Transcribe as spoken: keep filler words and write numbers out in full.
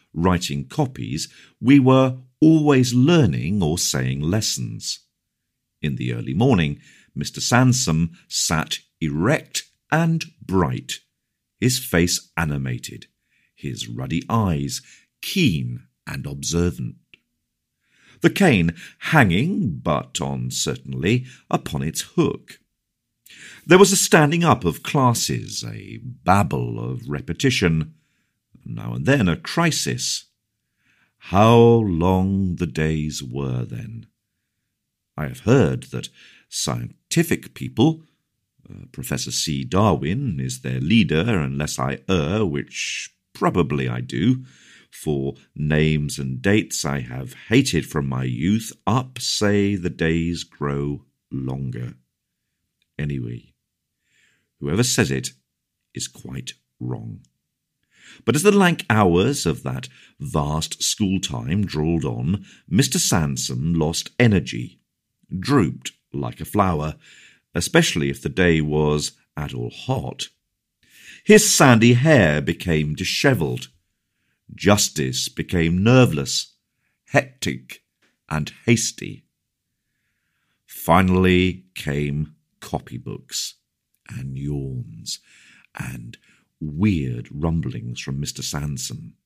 writing copies, we were always learning or saying lessons. In the early morning, Mister Sansom sat erect and bright, his face animated, his ruddy eyes keen and observant. The cane hanging, but uncertainly, upon its hook. There was a standing up of classes, a babble of repetition, now and then a crisis. How long the days were then! I have heard that scientific people, uh, Professor C. Darwin is their leader, unless I err, which probably I do, for names and dates I have hated from my youth up, say the days grow longer. Anyway, whoever says it is quite wrong. But as the lank hours of that vast school-time drawled on, Mister Sansom lost energy, drooped like a flower, especially if the day was at all hot. His sandy hair became dishevelled. Justice became nerveless, hectic, and hasty. Finally came copybooks, and yawns, and weird rumblings from Mister Sansom.